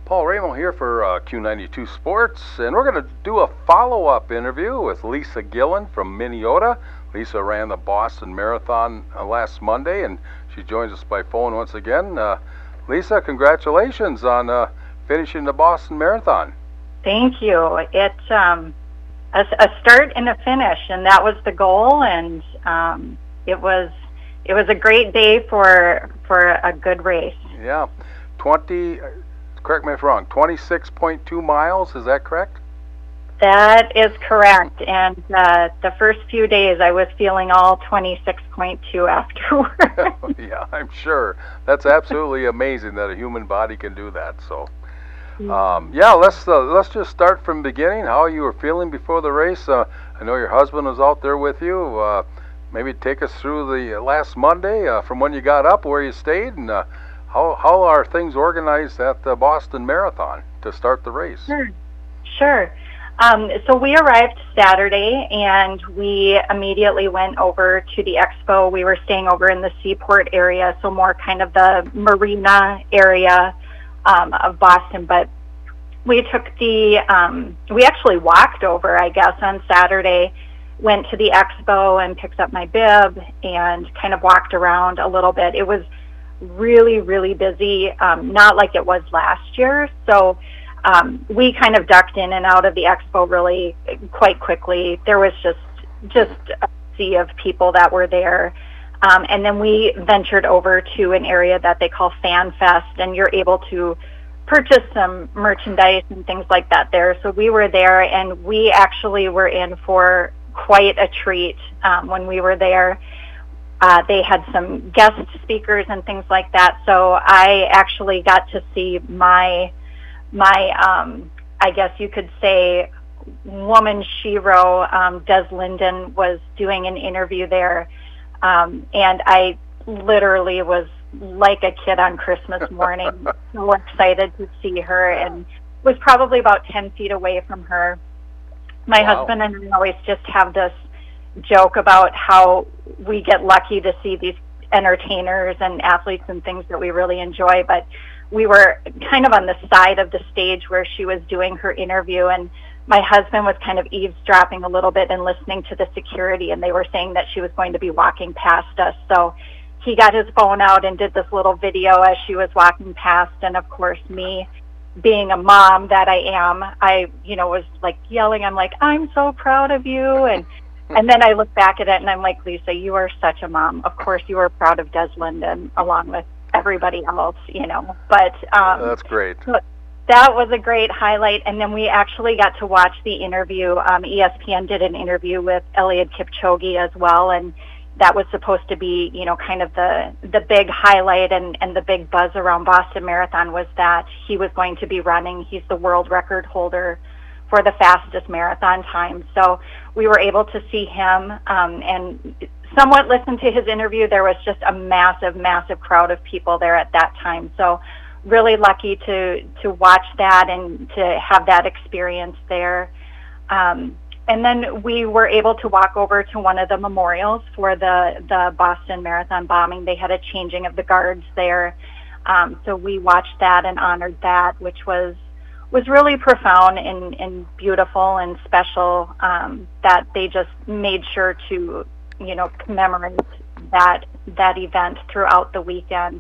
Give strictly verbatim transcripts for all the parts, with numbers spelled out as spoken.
Paul Ramo here for uh, Q ninety-two Sports, and we're going to do a follow-up interview with Lisa Gillen from Minneota. Lisa ran the Boston Marathon uh, last Monday, and she joins us by phone once again. Uh, Lisa, congratulations on uh, finishing the Boston Marathon. Thank you. It's um, a, a start and a finish, and that was the goal. And um, it was it was a great day for for a good race. Yeah, twenty. Correct me if I'm wrong. twenty-six point two miles. Is that correct? That is correct. And uh, the first few days, I was feeling all twenty-six point two afterward. Yeah, I'm sure. That's absolutely amazing that a human body can do that. So. Um, yeah, let's uh, let's just start from the beginning. How you were feeling before the race? Uh, I know your husband was out there with you. Uh, maybe take us through the last Monday uh, from when you got up, where you stayed, and uh, how how are things organized at the Boston Marathon to start the race? Sure, sure. Um, so we arrived Saturday, and we immediately went over to the expo. We were staying over in the Seaport area, so more kind of the marina area. Um, of Boston, but we took the, um, we actually walked over, I guess, on Saturday, went to the expo and picked up my bib and kind of walked around a little bit. It was really, really busy, um, not like it was last year. So um, we kind of ducked in and out of the expo really quite quickly. There was just, just a sea of people that were there. Um, and then we ventured over to an area that they call Fan Fest, and you're able to purchase some merchandise and things like that there. So we were there, and we actually were in for quite a treat um, when we were there. Uh, they had some guest speakers and things like that. So I actually got to see my, my um, I guess you could say, woman shero, um, Des Linden, was doing an interview there. Um, and I literally was like a kid on Christmas morning, so excited to see her, and was probably about ten feet away from her. My Wow. husband and I always just have this joke about how we get lucky to see these entertainers and athletes and things that we really enjoy, but we were kind of on the side of the stage where she was doing her interview, and my husband was kind of eavesdropping a little bit and listening to the security, and they were saying that she was going to be walking past us. So he got his phone out and did this little video as she was walking past. And of course, me being a mom that I am, I, you know, was like yelling. I'm like, I'm so proud of you. And, and then I look back at it and I'm like, Lisa, you are such a mom. Of course, you are proud of Des Linden along with everybody else, you know, but, um, That's great. So, that was a great highlight, and then we actually got to watch the interview. Um, E S P N did an interview with Eliud Kipchoge as well, and that was supposed to be, you know, kind of the the big highlight and, and the big buzz around Boston Marathon was that he was going to be running. He's the world record holder for the fastest marathon time. So we were able to see him um, and somewhat listen to his interview. There was just a massive, massive crowd of people there at that time. So really lucky to to watch that and to have that experience there. Um, and then we were able to walk over to one of the memorials for the, the Boston Marathon bombing. They had a changing of the guards there. Um, so we watched that and honored that, which was was really profound and, and beautiful and special, um, that they just made sure to, you know, commemorate that that event throughout the weekend.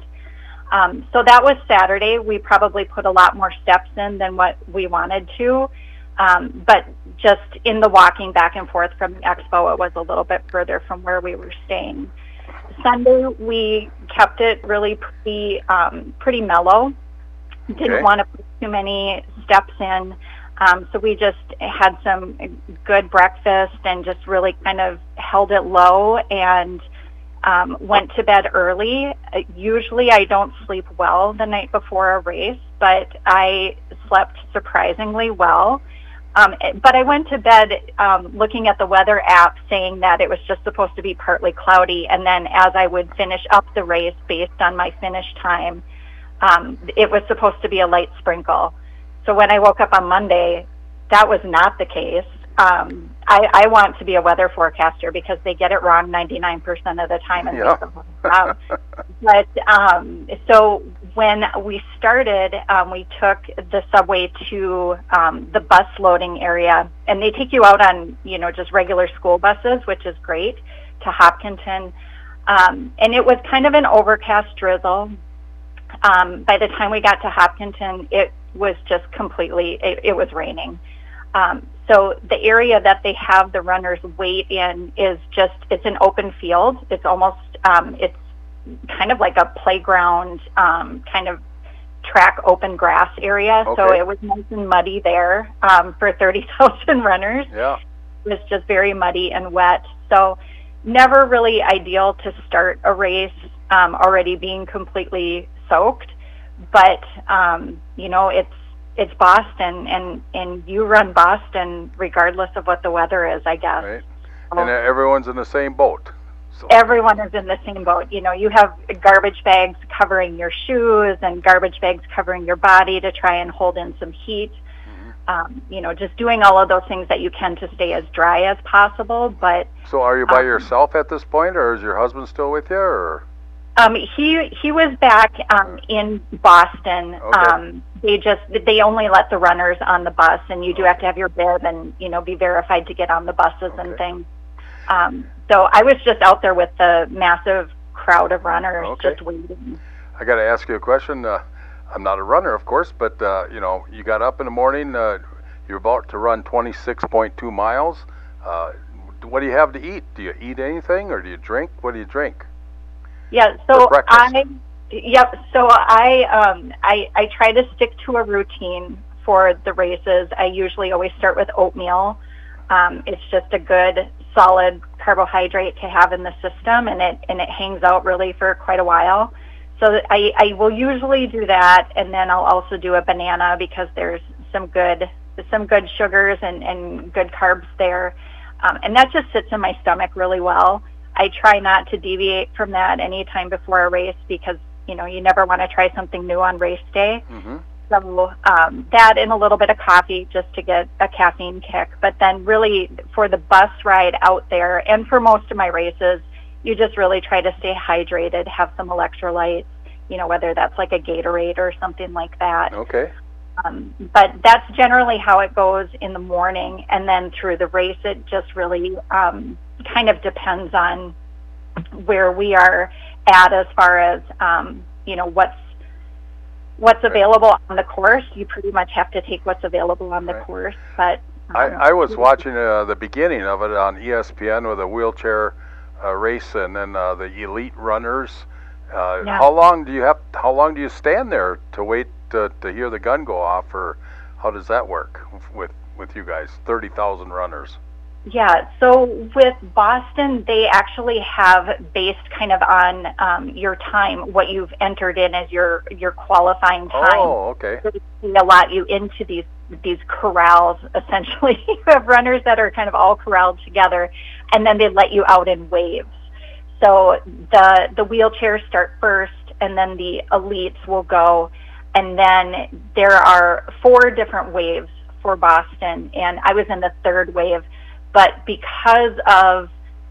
Um, so that was Saturday. We probably put a lot more steps in than what we wanted to, um, but just in the walking back and forth from the expo, it was a little bit further from where we were staying. Sunday, we kept it really pretty, um, pretty mellow. Didn't Okay. want to put too many steps in, um, so we just had some good breakfast and just really kind of held it low and Um, went to bed early. Uh, Usually I don't sleep well the night before a race, but I slept surprisingly well. Um, it- but I went to bed um, looking at the weather app saying that it was just supposed to be partly cloudy, and then as I would finish up the race based on my finish time, um, it was supposed to be a light sprinkle. So when I woke up on Monday, that was not the case. um, I, I want to be a weather forecaster because they get it wrong ninety-nine percent of the time. And Yeah. um, but um, so when we started, um, we took the subway to um, the bus loading area, and they take you out on, you know, just regular school buses, which is great, to Hopkinton. Um, and it was kind of an overcast drizzle. Um, by the time we got to Hopkinton, it was just completely, it, it was raining. Um, so the area that they have the runners wait in is just, it's an open field. It's almost, um, it's kind of like a playground, um, kind of track open grass area. Okay. So it was nice and muddy there um, for thirty thousand runners. Yeah. It was just very muddy and wet. So never really ideal to start a race um, already being completely soaked. But, um, you know, it's, it's Boston, and, and you run Boston regardless of what the weather is, I guess. Right. So And everyone's in the same boat. So. everyone is in the same boat. You know, you have garbage bags covering your shoes and garbage bags covering your body to try and hold in some heat. Mm-hmm. Um, you know, just doing all of those things that you can to stay as dry as possible. But So are you by um, yourself at this point, or is your husband still with you, or? Um, he he was back um, in Boston. Okay. Um, they just they only let the runners on the bus, and you do have to have your bib and, you know, be verified to get on the buses and Okay. things. Um, so I was just out there with the massive crowd of runners, Okay. just waiting. I got to ask you a question. Uh, I'm not a runner, of course, but uh, you know, you got up in the morning. Uh, you're about to run twenty-six point two miles. Uh, what do you have to eat? Do you eat anything, or do you drink? What do you drink? Yeah. For So breakfast. I, yep. So I um I I try to stick to a routine for the races. I usually always start with oatmeal. Um, it's just a good solid carbohydrate to have in the system, and it and it hangs out really for quite a while. So I, I will usually do that, and then I'll also do a banana because there's some good some good sugars and, and good carbs there, um, and that just sits in my stomach really well. I try not to deviate from that anytime before a race because, you know, you never want to try something new on race day. Mm-hmm. So um, that and a little bit of coffee just to get a caffeine kick. But then really for the bus ride out there and for most of my races, you just really try to stay hydrated, have some electrolytes, you know, whether that's like a Gatorade or something like that. Okay. Um, but that's generally how it goes in the morning. And then through the race, it just really um, kind of depends on where we are at as far as, um, you know, what's what's available on the course. You pretty much have to take what's available on the Right. course. But um, I, I was watching uh, the beginning of it on E S P N with a wheelchair uh, race, and then uh, the elite runners. Uh, Yeah. How long do you have? How long do you stand there to wait to, to hear the gun go off, or how does that work with with you guys? Thirty thousand runners. Yeah, so with Boston, they actually have based kind of on um, your time, what you've entered in as your your qualifying time. Oh, okay. So they allot you into these these corrals, essentially. You have runners that are kind of all corralled together, and then they let you out in waves. So the the wheelchairs start first, and then the elites will go, and then there are four different waves for Boston, and I was in the third wave. But because of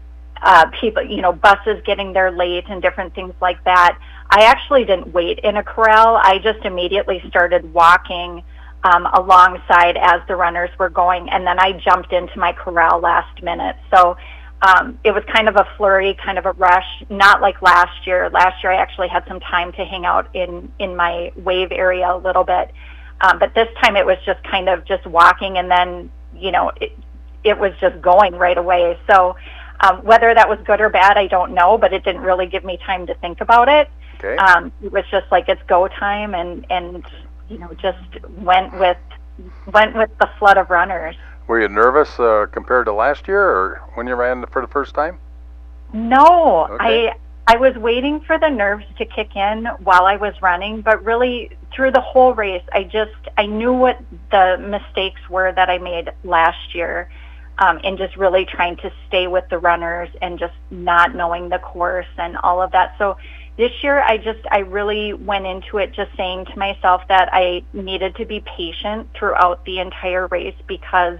uh, people, you know, buses getting there late and different things like that, I actually didn't wait in a corral. I just immediately started walking um, alongside as the runners were going, and then I jumped into my corral last minute. So um, it was kind of a flurry, kind of a rush, not like last year. Last year I actually had some time to hang out in, in my wave area a little bit. Um, but this time it was just kind of just walking, and then, you know, it, it was just going right away. So um, whether that was good or bad, I don't know, but it didn't really give me time to think about it. Okay. Um, it was just like, it's go time, and, and, you know, just went with, went with the flood of runners. Were you nervous uh, compared to last year, or when you ran for the first time? No, Okay. I, I was waiting for the nerves to kick in while I was running, but really through the whole race, I just, I knew what the mistakes were that I made last year. Um, and just really trying to stay with the runners and just not knowing the course and all of that. So this year, I just, I really went into it just saying to myself that I needed to be patient throughout the entire race because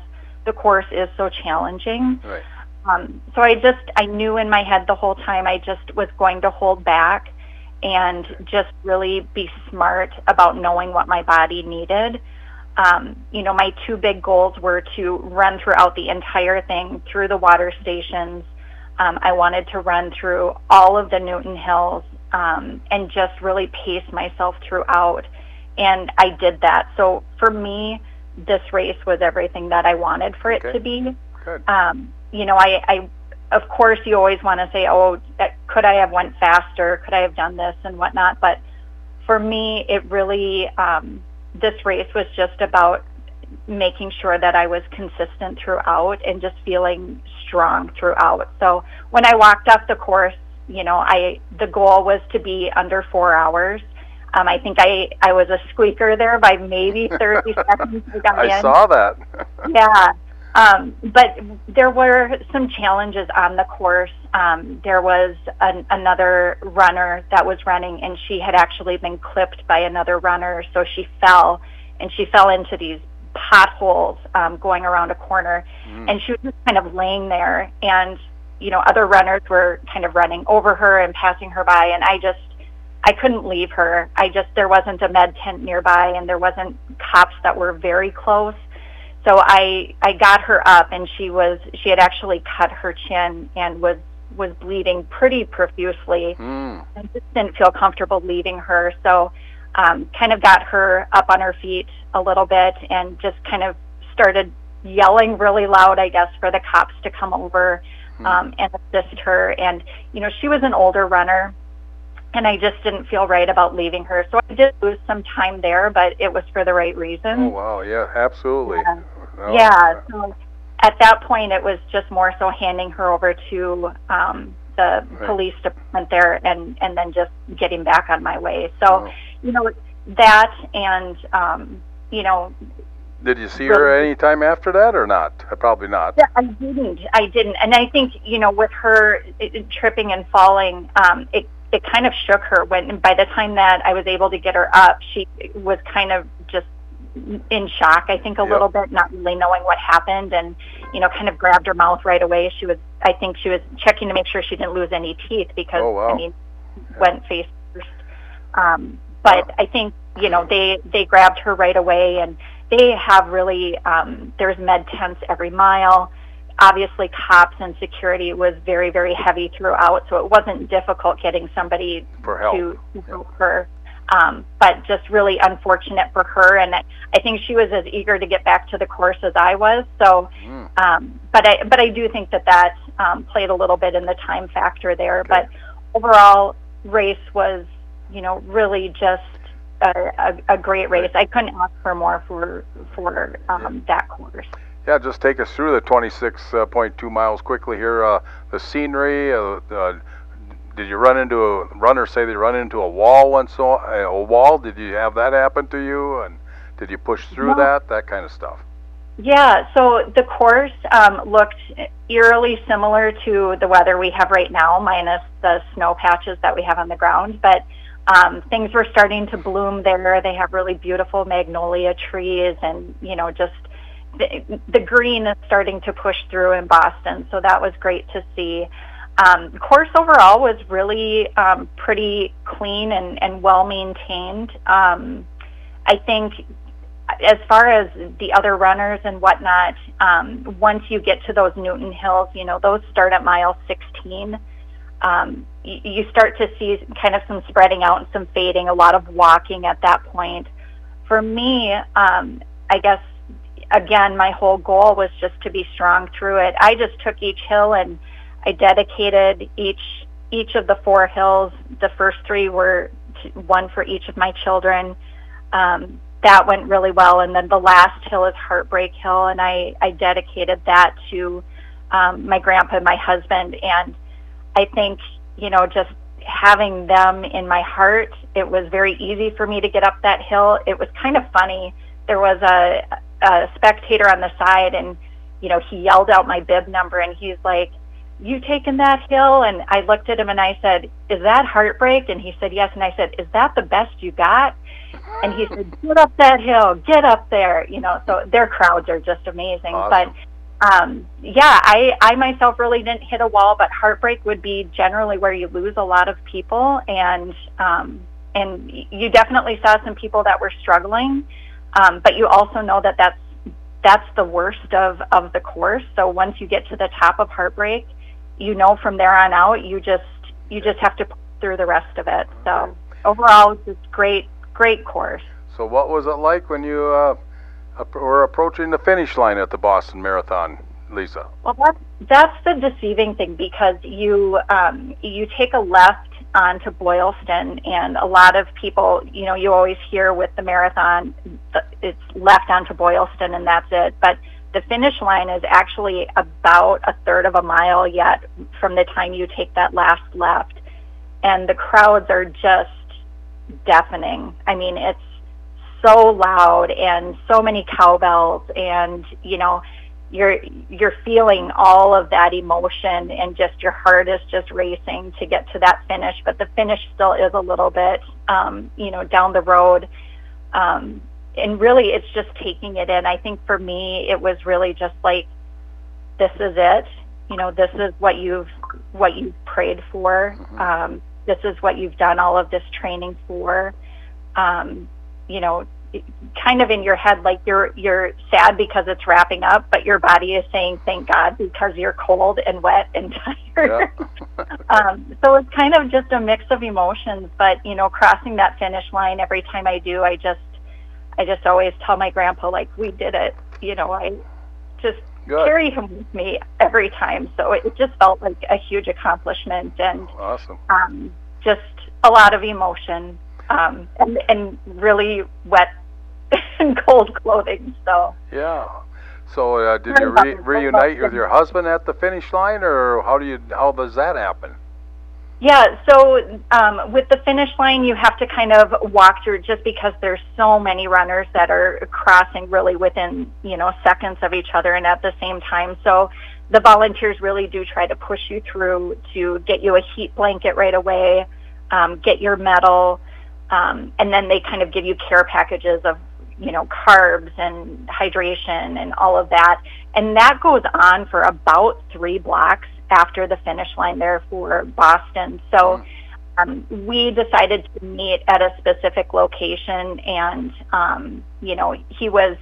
the course is so challenging. Right. Um, so I just, I knew in my head the whole time I just was going to hold back and just really be smart about knowing what my body needed. Um, you know, my two big goals were to run throughout the entire thing, through the water stations. Um, I wanted to run through all of the Newton Hills um, and just really pace myself throughout. And I did that. So for me, this race was everything that I wanted for it Okay. to be. Good. Um, you know, I, I, of course, you always want to say, oh, that, could I have went faster? Could I have done this and whatnot? But for me, it really, um, this race was just about making sure that I was consistent throughout and just feeling strong throughout. So when I walked up the course, you know, I the goal was to be under four hours. Um, I think I, I was a squeaker there by maybe thirty seconds. I got I in. saw that. Yeah. Um, but there were some challenges on the course. Um, there was an, another runner that was running, and she had actually been clipped by another runner, so she fell, and she fell into these potholes um, going around a corner, Mm. and she was just kind of laying there, and, you know, other runners were kind of running over her and passing her by, and I just, I couldn't leave her. I just, there wasn't a med tent nearby, and there wasn't cops that were very close. So I I got her up, and she was she had actually cut her chin and was was bleeding pretty profusely. Mm. I just didn't feel comfortable leaving her, so um, kind of got her up on her feet a little bit and just kind of started yelling really loud, I guess, for the cops to come over um, and assist her. And you know, she was an older runner, and I just didn't feel right about leaving her. So I did lose some time there, but it was for the right reason. Oh, wow. Yeah, absolutely. Yeah. Oh, Yeah, so at that point it was just more so handing her over to um, the Right. police department there and, and then just getting back on my way. So, Oh. you know, that and, um, you know. Did you see her any time after that or not? Uh, Probably not. Yeah, I didn't. I didn't. And I think, you know, with her it, it, tripping and falling, um, it, it kind of shook her. When by the time that I was able to get her up, she was kind of just in shock, I think, a Yep. little bit, not really knowing what happened, and, you know, kind of grabbed her mouth right away. She was, I think she was checking to make sure she didn't lose any teeth because, Oh, wow. I mean, went face first. Um, but I think, you know, they, they grabbed her right away, and they have really, um, there's med tents every mile. Obviously, cops and security was very, very heavy throughout, so it wasn't difficult getting somebody For help. to, to help her. Um, but just really unfortunate for her, and I, I think she was as eager to get back to the course as I was. So, Mm. um, but I but I do think that that um, played a little bit in the time factor there. Okay. But overall, race was, you know, really just a, a, a great race. I couldn't ask for more for for um, that course. Yeah, just take us through the twenty-six point two miles quickly here. Uh, the scenery, uh, uh, did you run into a runner say they run into a wall once, so, uh, a wall? Did you have that happen to you? And did you push through No. that? That kind of stuff. Yeah, so the course um, looked eerily similar to the weather we have right now, minus the snow patches that we have on the ground. But um, things were starting to bloom there. They have really beautiful magnolia trees, and, you know, just the, the green is starting to push through in Boston. So that was great to see. Um, the course overall was really um, pretty clean and, and well maintained. Um, I think as far as the other runners and whatnot, um, once you get to those Newton Hills, you know, those start at mile sixteen. Um, you, you start to see kind of some spreading out and some fading, a lot of walking at that point. For me, um, I guess, again, my whole goal was just to be strong through it. I just took each hill and I dedicated each each of the four hills. The first three were t- one for each of my children. Um, that went really well. And then the last hill is Heartbreak Hill, and I, I dedicated that to um, my grandpa and my husband. And I think, you know, just having them in my heart, it was very easy for me to get up that hill. It was kind of funny. There was a, a spectator on the side, and, you know, he yelled out my bib number, and he's like, "You taking that hill?" And I looked at him and I said, "Is that Heartbreak?" And he said, "Yes." And I said, "Is that the best you got?" And he said, "Get up that hill, get up there." You know, so their crowds are just amazing. Awesome. um, yeah, I, I myself really didn't hit a wall, but heartbreak would be generally where you lose a lot of people, and um, and you definitely saw some people that were struggling, um, but you also know that that's that's the worst of, of the course. So once you get to the top of heartbreak, you know from there on out, you just you just have to push through the rest of it. So overall, it's just great, great course. So what was it like when you uh, were approaching the finish line at the Boston Marathon, Lisa? Well, that's, that's the deceiving thing, because you um, you take a left onto Boylston, and a lot of people, you know, you always hear with the marathon, it's left onto Boylston and that's it. But the finish line is actually about a third of a mile yet from the time you take that last left. And the crowds are just deafening. I mean, it's so loud and so many cowbells, and, you know, you're you're feeling all of that emotion, and just your heart is just racing to get to that finish. But the finish still is a little bit, um, you know, down the road. Um, and really, it's just taking it in. I think for me, it was really just like, this is it. You know, this is what you've what you've prayed for. Um, this is what you've done all of this training for. Um, you know, kind of in your head, like you're you're sad because it's wrapping up, but your body is saying thank God, because you're cold and wet and tired. Yeah. um, so it's kind of just a mix of emotions. But, you know, crossing that finish line, every time I do, I just I just always tell my grandpa, like, we did it. You know, I just Good. carry him with me every time. So it, it just felt like a huge accomplishment, and awesome. um, just a lot of emotion, um, and, and really wet and cold clothing. So yeah. So uh, did you re- reunite with your husband at the finish line, or how do you how does that happen? Yeah. So um, with the finish line, you have to kind of walk through, just because there's so many runners that are crossing really within, you know, seconds of each other and at the same time. So the volunteers really do try to push you through to get you a heat blanket right away, um, get your medal, um, and then they kind of give you care packages of, you know, carbs and hydration and all of that. And that goes on for about three blocks after the finish line there for Boston. So um, we decided to meet at a specific location, and, um, you know, he was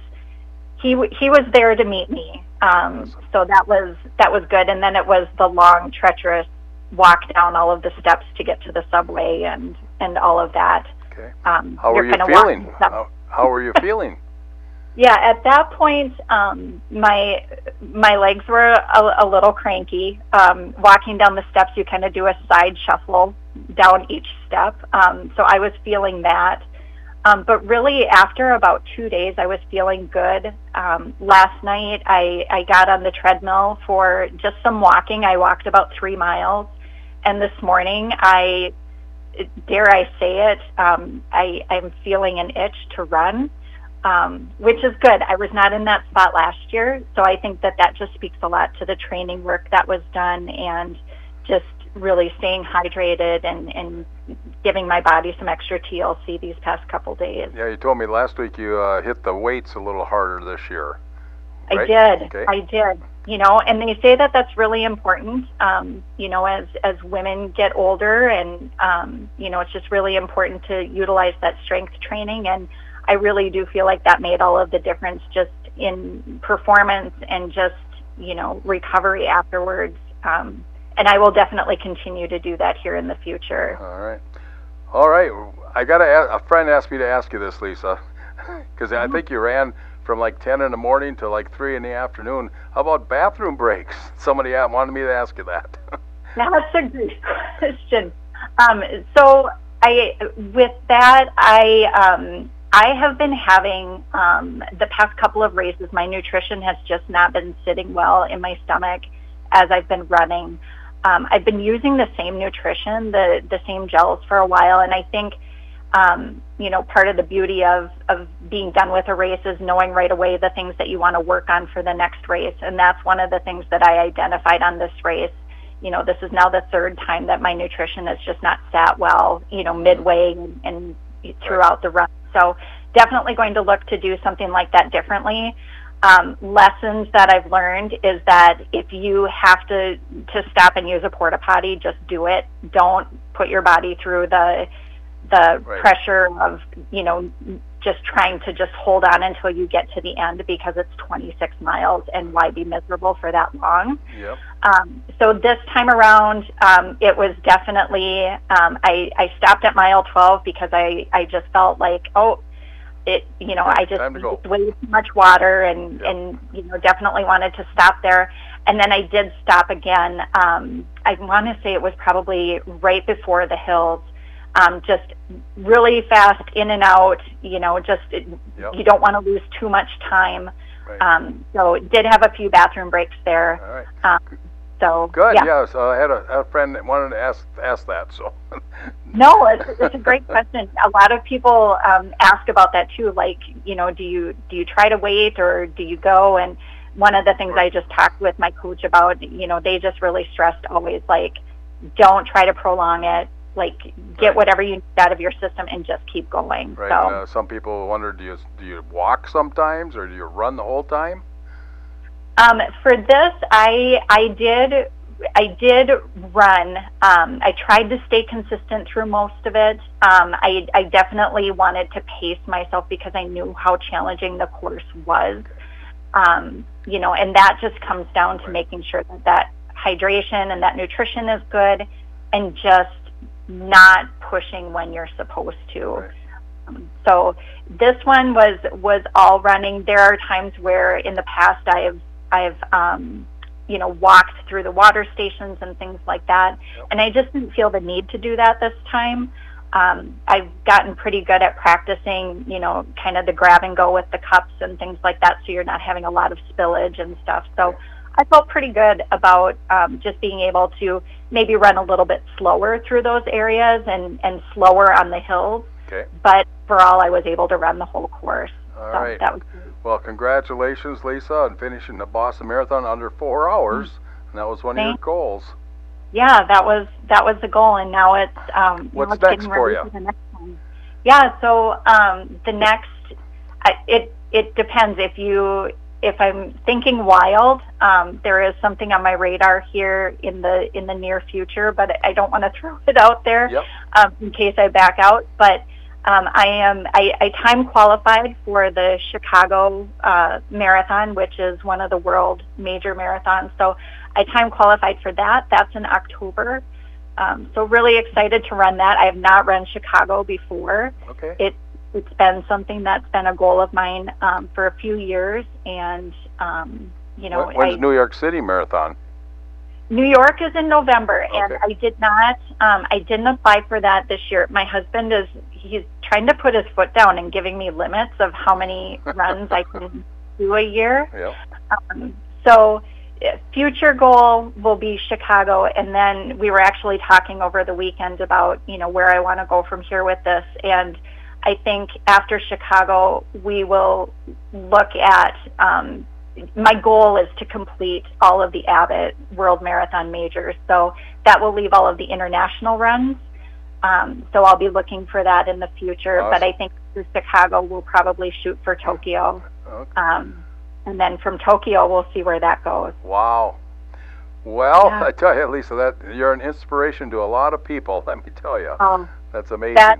he he was there to meet me. Um, so that was that was good. And then it was the long, treacherous walk down all of the steps to get to the subway and, and all of that. Okay. Um, How were you feeling? How, how were you feeling? Yeah, at that point, um, my my legs were a, a little cranky. Um, walking down the steps, you kind of do a side shuffle down each step. Um, so I was feeling that. Um, but really, after about two days, I was feeling good. Um, last night, I, I got on the treadmill for just some walking. I walked about three miles. And this morning, I, dare I say it, um, I, I'm feeling an itch to run. Um, which is good. I was not in that spot last year, so I think that that just speaks a lot to the training work that was done, and just really staying hydrated and, and giving my body some extra T L C these past couple days. Yeah, you told me last week you uh, hit the weights a little harder this year. Right? I did. Okay. I did. You know, and they say that that's really important. Um, you know, as as women get older, and um, you know, it's just really important to utilize that strength training. And I really do feel like that made all of the difference, just in performance and just, you know, recovery afterwards. Um, and I will definitely continue to do that here in the future. All right. All right. I got a, a friend asked me to ask you this, Lisa, because I think you ran from like ten in the morning to like three in the afternoon. How about bathroom breaks? Somebody wanted me to ask you that. That's a great question. Um, so I, with that, I, um, I have been having, um, the past couple of races, my nutrition has just not been sitting well in my stomach as I've been running. Um, I've been using the same nutrition, the, the same gels for a while, and I think, um, you know, part of the beauty of, of being done with a race is knowing right away the things that you want to work on for the next race, and that's one of the things that I identified on this race. You know, this is now the third time that my nutrition has just not sat well, you know, midway and, and throughout the run. So definitely going to look to do something like that differently. Um, lessons that I've learned is that if you have to to stop and use a porta potty, just do it. Don't put your body through the the Right. pressure of, you know, just trying to just hold on until you get to the end, because it's twenty-six miles, and why be miserable for that long? Yep. Um, so this time around, um, it was definitely, um, I, I stopped at mile twelve because I, I just felt like, oh, it, you know, I just Time to go. used way too much water, and, Yep. and, you know, definitely wanted to stop there. And then I did stop again. Um, I want to say it was probably right before the hills. Um, just really fast in and out, you know, just, it, Yep. you don't want to lose too much time. Right. Um, so it did have a few bathroom breaks there. All right. Um, so Good. yeah. Yes, I had a, a friend that wanted to ask ask that. So. No, it's, it's a great question. A lot of people um, ask about that too. Like, you know, do you do you try to wait, or do you go? And one of the things I just talked with my coach about, you know, they just really stressed always, like, don't try to prolong it. Like, get Right. whatever you need out of your system and just keep going. Right. So. Uh, some people wonder, do you do you walk sometimes, or do you run the whole time? Um, for this, I I did I did run. Um, I tried to stay consistent through most of it. Um, I I definitely wanted to pace myself because I knew how challenging the course was. Um, you know, and that just comes down to Right. making sure that that hydration and that nutrition is good, and just not pushing when you're supposed to. Right. Um, so this one was was all running. There are times where in the past I've I've um, you know, walked through the water stations and things like that, Yep. and I just didn't feel the need to do that this time. Um, I've gotten pretty good at practicing, you know, kind of the grab and go with the cups and things like that, so you're not having a lot of spillage and stuff. So Okay. I felt pretty good about um, just being able to maybe run a little bit slower through those areas, and, and slower on the hills. Okay. But for all, I was able to run the whole course. All so right. that was great. Well, congratulations, Lisa, on finishing the Boston Marathon under four hours, and that was one of your Thanks. goals. Yeah, that was that was the goal, and now it's um, What's now it's next getting for ready you? for the next one. Yeah, so um, the next, I, it it depends. If you if I'm thinking wild, um, there is something on my radar here in the in the near future, but I don't want to throw it out there Yep. um, in case I back out. But um, I am I, I time qualified for the Chicago uh, Marathon, which is one of the world major marathons. So I time qualified for that. That's in October. Um, so really excited to run that. I have not run Chicago before. Okay. It it's been something that's been a goal of mine um, for a few years, and um, you know, When- When's I, New York City Marathon? New York is in November, and Okay. I did not. Um, I didn't apply for that this year. My husband is he's trying to put his foot down and giving me limits of how many runs I can do a year. Yep. Um, so uh, future goal will be Chicago, and then we were actually talking over the weekend about, you know, where I want to go from here with this. And I think after Chicago, we will look at, um, my goal is to complete all of the Abbott World Marathon majors. So that will leave all of the international runs. Um, so I'll be looking for that in the future. But Awesome. I think through Chicago, we'll probably shoot for Tokyo. Okay. Um, and then from Tokyo, we'll see where that goes. Wow. Well, Yeah. I tell you, Lisa, that you're an inspiration to a lot of people. Let me tell you, Um, that's amazing. that-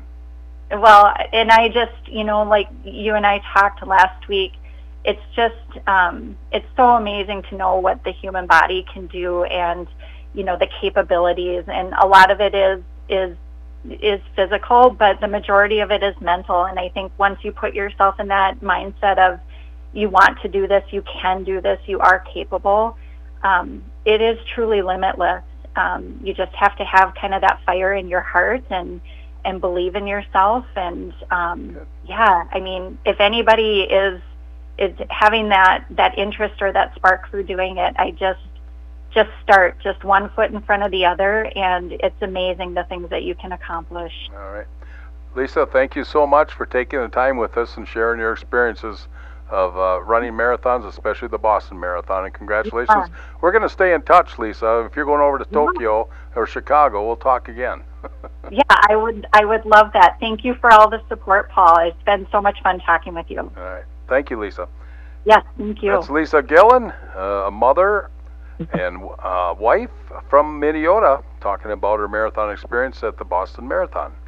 well, and I just, you know, like you and I talked last week, it's just, um, it's so amazing to know what the human body can do, and, you know, the capabilities. And a lot of it is, is, is physical, but the majority of it is mental. And I think once you put yourself in that mindset of, you want to do this, you can do this, you are capable, um, it is truly limitless. Um, you just have to have kind of that fire in your heart, and and believe in yourself. And um, Good. yeah, I mean, if anybody is is having that that interest or that spark for doing it, I just just start just one foot in front of the other, and it's amazing the things that you can accomplish. All right. Lisa, thank you so much for taking the time with us and sharing your experiences of uh, running marathons, especially the Boston Marathon, and congratulations. Yeah. We're going to stay in touch, Lisa. If you're going over to Yeah. Tokyo or Chicago, we'll talk again. Yeah, I would I would love that. Thank you for all the support, Paul. It's been so much fun talking with you. All right. Thank you, Lisa. Yes, thank you. That's Lisa Gillen, uh, a mother and uh, wife from Minneota, talking about her marathon experience at the Boston Marathon.